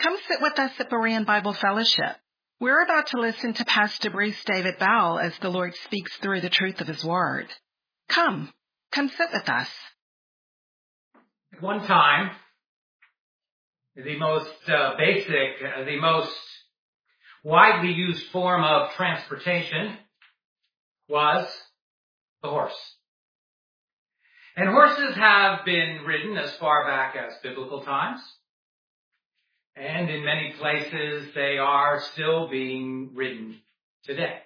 Come sit with us at Berean Bible Fellowship. We're about to listen to Pastor Bruce David Bowell as the Lord speaks through the truth of His Word. Come sit with us. At one time, the most basic, the most widely used form of transportation was the horse. And horses have been ridden as far back as biblical times. And in many places, they are still being ridden today.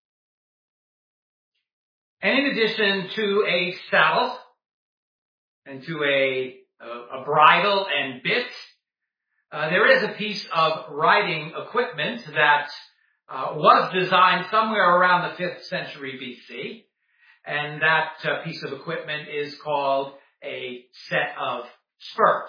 And in addition to a saddle and to a bridle and bit, there is a piece of riding equipment that was designed somewhere around the 5th century BC. And that piece of equipment is called a set of spurs.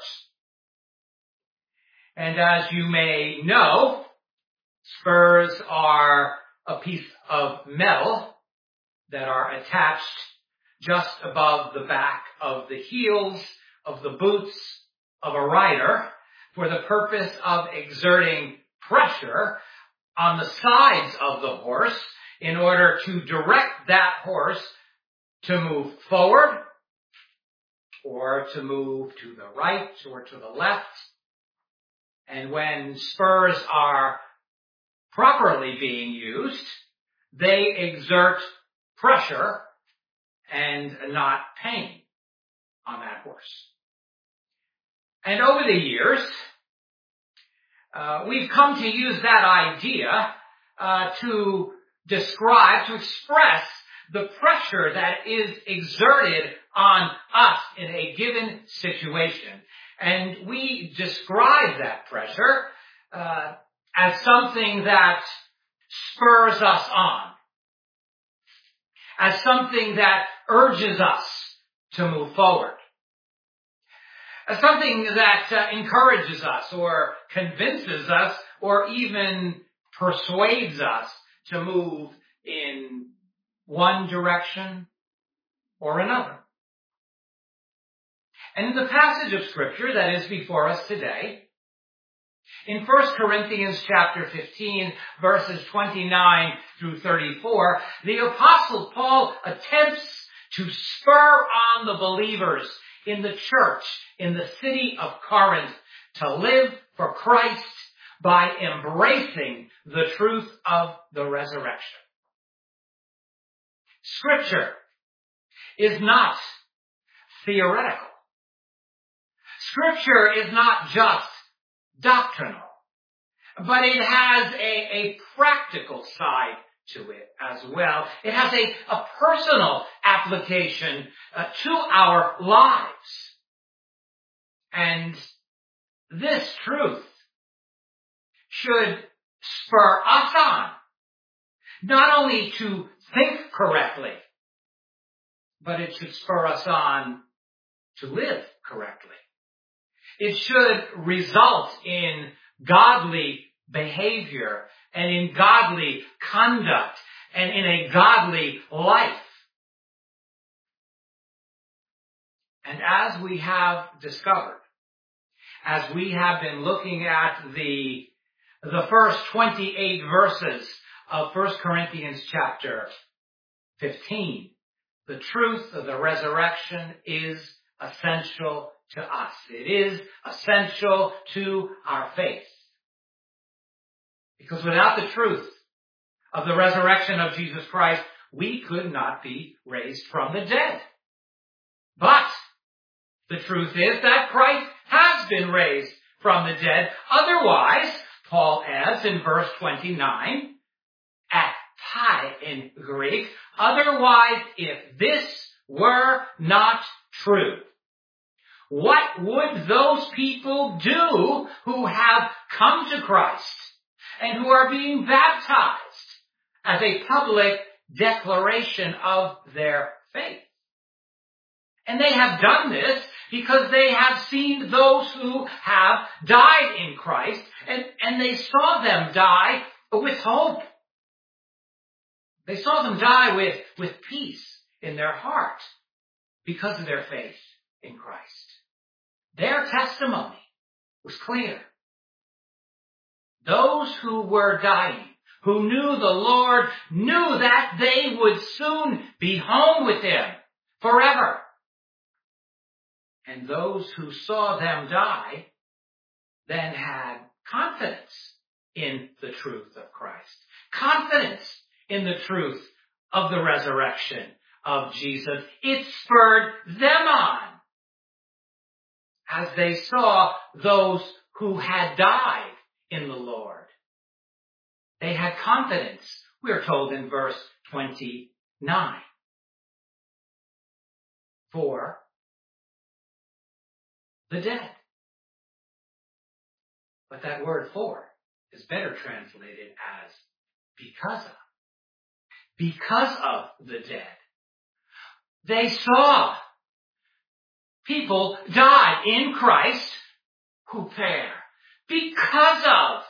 And as you may know, spurs are a piece of metal that are attached just above the back of the heels of the boots of a rider for the purpose of exerting pressure on the sides of the horse in order to direct that horse to move forward or to move to the right or to the left. And when spurs are properly being used, they exert pressure and not pain on that horse. And over the years, we've come to use that idea to describe, to express the pressure that is exerted on us in a given situation. And we describe that pressure as something that spurs us on, as something that urges us to move forward, as something that encourages us or convinces us or even persuades us to move in one direction or another. And in the passage of Scripture that is before us today, in 1 Corinthians chapter 15, verses 29 through 34, the Apostle Paul attempts to spur on the believers in the church, in the city of Corinth, to live for Christ by embracing the truth of the resurrection. Scripture is not theoretical. Scripture is not just doctrinal, but it has a practical side to it as well. It has a personal application to our lives. And this truth should spur us on, not only to think correctly, but it should spur us on to live correctly. It should result in godly behavior and in godly conduct and in a godly life. And as we have discovered, as we have been looking at the first 28 verses of 1 Corinthians chapter 15, the truth of the resurrection is essential to us. It is essential to our faith. Because without the truth of the resurrection of Jesus Christ, we could not be raised from the dead. But the truth is that Christ has been raised from the dead. Otherwise, Paul adds in verse 29, atai in Greek, otherwise, if this were not true, what would those people do who have come to Christ and who are being baptized as a public declaration of their faith? And they have done this because they have seen those who have died in Christ, and they saw them die with hope. They saw them die with peace in their heart because of their faith in Christ. Their testimony was clear. those who were dying, who knew the Lord, knew that they would soon be home with him forever. And those who saw them die then had confidence in the truth of Christ, confidence in the truth of the resurrection of Jesus. It spurred them on as they saw those who had died in the Lord. They had confidence, we are told in verse 29. For the dead. But that word for is better translated as because of. Because of the dead. They saw people die in Christ who perish because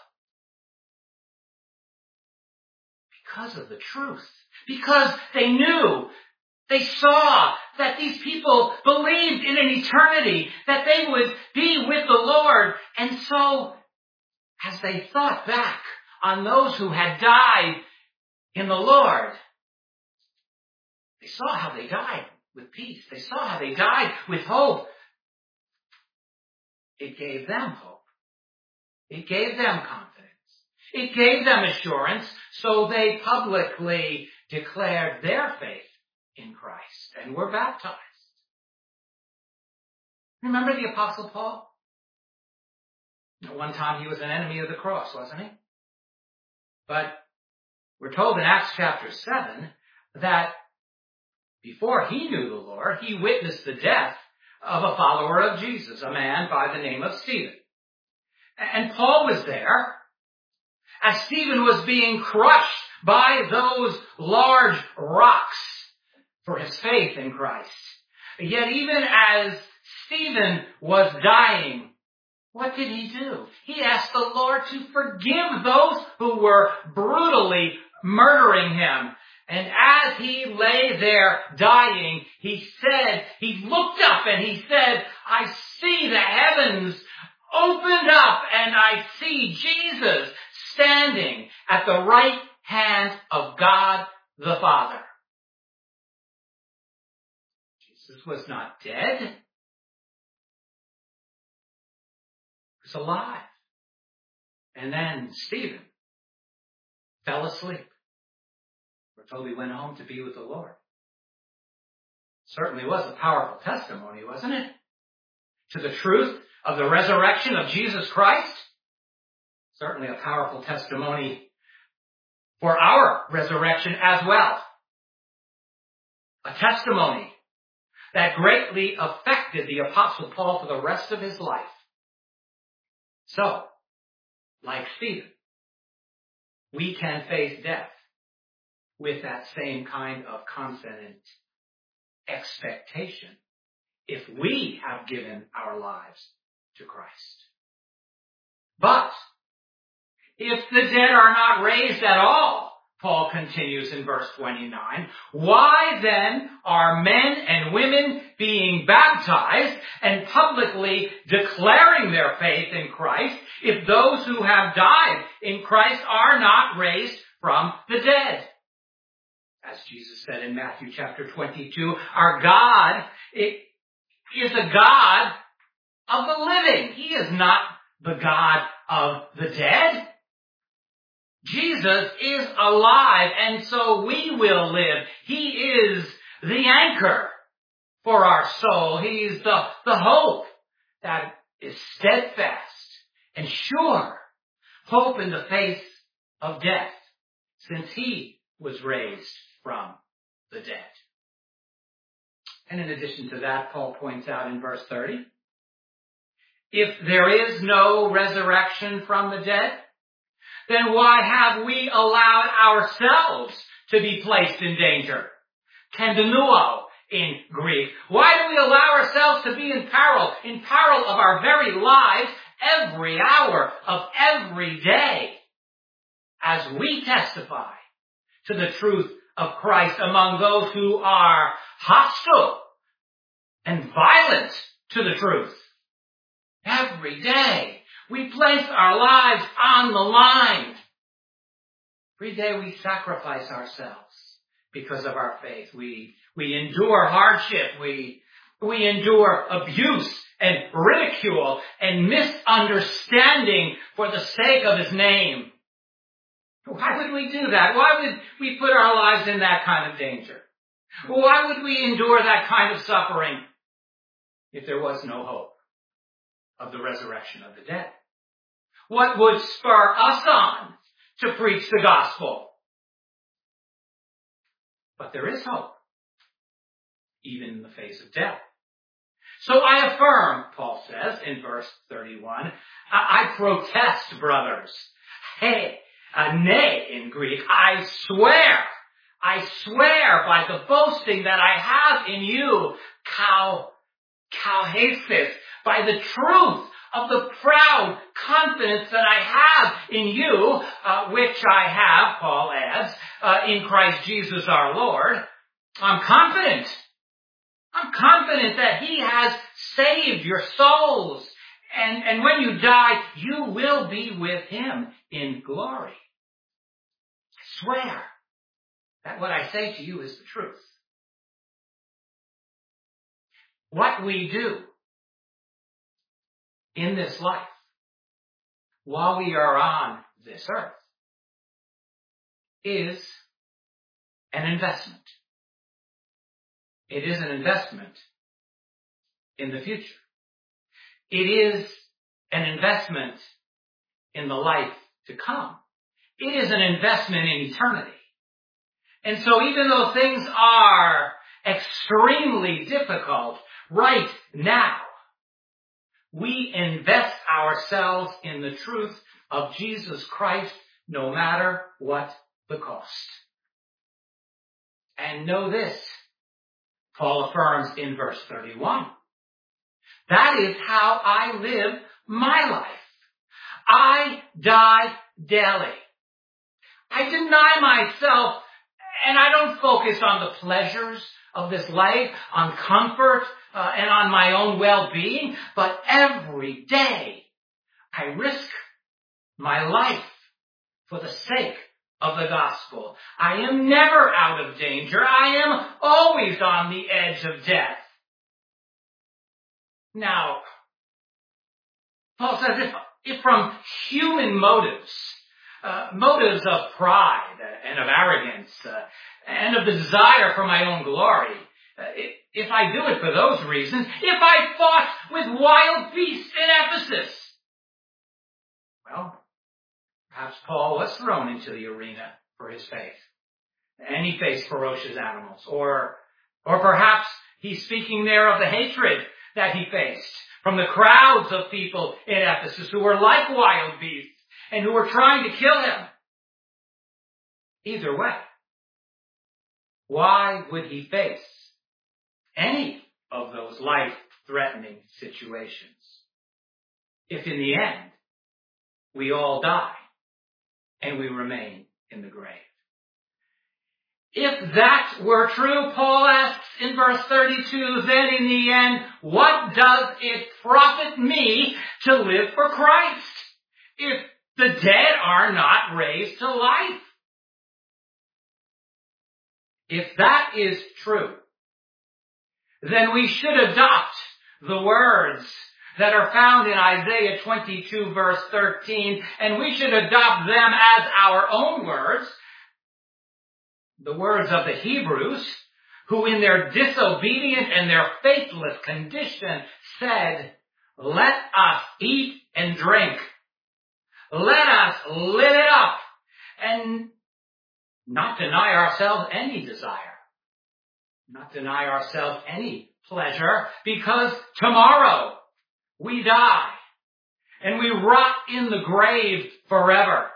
of the truth. Because they knew, they saw that these people believed in an eternity, that they would be with the Lord. And so, as they thought back on those who had died in the Lord, they saw how they died with peace. They saw how they died with hope. It gave them hope. It gave them confidence. It gave them assurance, so they publicly declared their faith in Christ and were baptized. Remember the Apostle Paul? At one time he was an enemy of the cross, wasn't he? But we're told in Acts chapter 7 that before he knew the Lord, he witnessed the death of a follower of Jesus, a man by the name of Stephen. And Paul was there as Stephen was being crushed by those large rocks for his faith in Christ. Yet even as Stephen was dying, what did he do? He asked the Lord to forgive those who were brutally murdering him. And as he lay there dying, he looked up and he said, I see the heavens opened up and I see Jesus standing at the right hand of God the Father. Jesus was not dead. He was alive. And then Stephen fell asleep. We're told he went home to be with the Lord. Certainly was a powerful testimony, wasn't it? To the truth of the resurrection of Jesus Christ. Certainly a powerful testimony for our resurrection as well. A testimony that greatly affected the Apostle Paul for the rest of his life. So, like Stephen, we can face death with that same kind of confident expectation if we have given our lives to Christ. But if the dead are not raised at all, Paul continues in verse 29, why then are men and women being baptized and publicly declaring their faith in Christ if those who have died in Christ are not raised from the dead? As Jesus said in Matthew chapter 22, our God is a God of the living. He is not the God of the dead. Jesus is alive, and so we will live. He is the anchor for our soul. He's the hope that is steadfast and sure. Hope in the face of death, since he was raised from the dead. And in addition to that, Paul points out in verse 30, if there is no resurrection from the dead, then why have we allowed ourselves to be placed in danger? Kendenuo in Greek. Why do we allow ourselves to be in peril of our very lives every hour of every day as we testify to the truth of Christ among those who are hostile and violent to the truth? Every day We place our lives on the line. Every day we sacrifice ourselves because of our faith. We endure hardship. We endure abuse and ridicule and misunderstanding for the sake of his name. Why would we do that? Why would we put our lives in that kind of danger? Why would we endure that kind of suffering if there was no hope of the resurrection of the dead? What would spur us on to preach the gospel? But there is hope, even in the face of death. So I affirm, Paul says in verse 31, I protest, brothers. Hey, nay in Greek, I swear by the boasting that I have in you, kauhesis, by the truth of the proud confidence that I have in you, which I have, Paul adds, in Christ Jesus our Lord. I'm confident that he has saved your souls. And when you die, you will be with him in glory. I swear that what I say to you is the truth. What we do in this life, while we are on this earth, is an investment. It is an investment in the future. It is an investment in the life to come. It is an investment in eternity. And so even though things are extremely difficult right now, we invest ourselves in the truth of Jesus Christ no matter what the cost. And know this, Paul affirms in verse 31. That is how I live my life. I die daily. I deny myself and I don't focus on the pleasures of this life, on comfort, and on my own well-being, but every day I risk my life for the sake of the gospel. I am never out of danger. I am always on the edge of death. Now, Paul says if from human motives, motives of pride and of arrogance, and of the desire for my own glory, if I do it for those reasons, if I fought with wild beasts in Ephesus, well, perhaps Paul was thrown into the arena for his faith, and he faced ferocious animals, or perhaps he's speaking there of the hatred that he faced from the crowds of people in Ephesus who were like wild beasts and who were trying to kill him. Either way, why would he face any of those life-threatening situations if in the end we all die and we remain in the grave? If that were true, Paul asks in verse 32, then in the end, what does it profit me to live for Christ if the dead are not raised to life? If that is true, then we should adopt the words that are found in Isaiah 22 verse 13, and we should adopt them as our own words, the words of the Hebrews, who in their disobedient and their faithless condition said, let us eat and drink. Let us live it up and not deny ourselves any desire, not deny ourselves any pleasure, because tomorrow we die and we rot in the grave forever.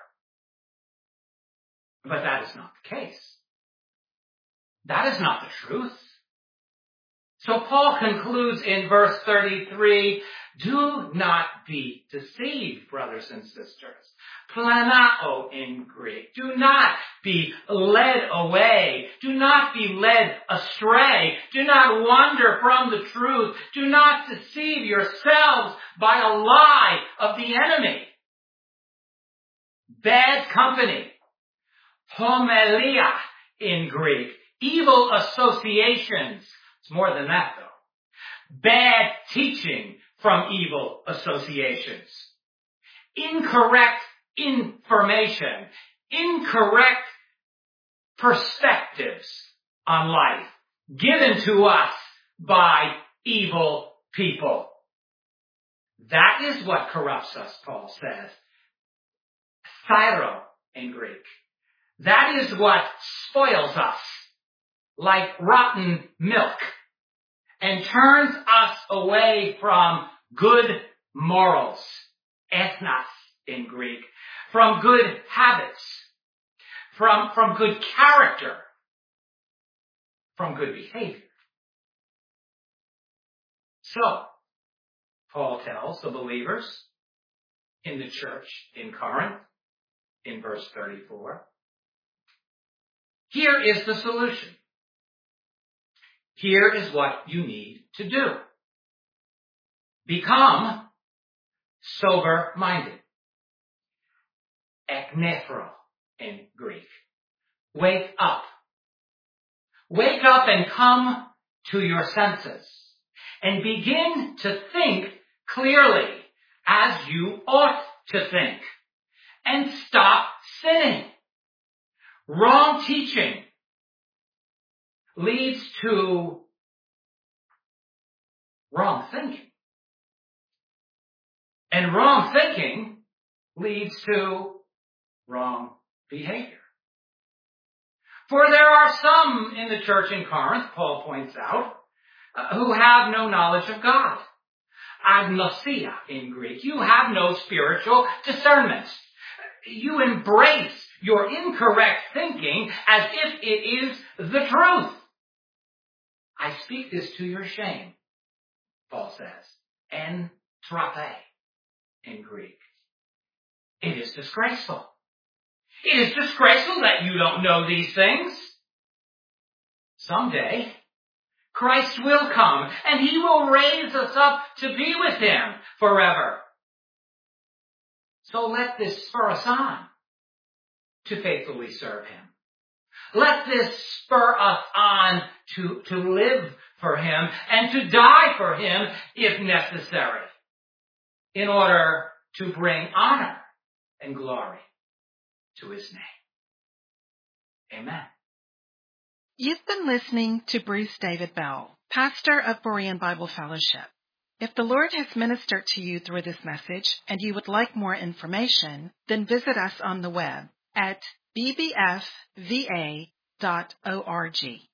But that is not the case. That is not the truth. So Paul concludes in verse 33, Do not be deceived, brothers and sisters. Planao in Greek. Do not be led away. Do not be led astray. Do not wander from the truth. Do not deceive yourselves by a lie of the enemy. Bad company. Homelia in Greek. Evil associations. It's more than that, though. Bad teaching from evil associations. Incorrect information. Incorrect perspectives on life given to us by evil people. That is what corrupts us, Paul says. Thyro in Greek. That is what spoils us like rotten milk and turns us away from good morals, ethnos in Greek, from good habits, from good character, from good behavior. So, Paul tells the believers in the church in Corinth, in verse 34, here is the solution. Here is what you need to do. Become sober-minded. Eknephro in Greek. Wake up. Wake up and come to your senses. And begin to think clearly as you ought to think. And stop sinning. Wrong teaching leads to wrong thinking. And wrong thinking leads to wrong behavior. For there are some in the church in Corinth, Paul points out, who have no knowledge of God. Agnosia in Greek. You have no spiritual discernment. You embrace your incorrect thinking as if it is the truth. I speak this to your shame, Paul says. En trape in Greek. It is disgraceful. It is disgraceful that you don't know these things. Someday, Christ will come and he will raise us up to be with him forever. So let this spur us on to faithfully serve him. Let this spur us on to live for him and to die for him if necessary, in order to bring honor and glory to his name. Amen. You've been listening to Bruce David Bell, pastor of Berean Bible Fellowship. If the Lord has ministered to you through this message and you would like more information, then visit us on the web at bbfva.org.